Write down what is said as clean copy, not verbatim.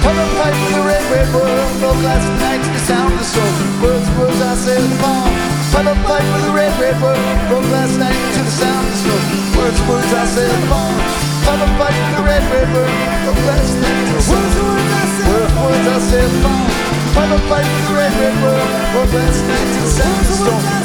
Have a fight with the red, red world. Broke last night to the sound of the soul. Words, words, I said upon. Have a fight with the red, red world. Broke last night to the sound of the soul. Words, words, I said upon. Have a fight with the red, red world. Broke last night to the sound of the soul. Words, words, I said upon. Have a fight with the red, red world. Broke last night to the sound of the storm.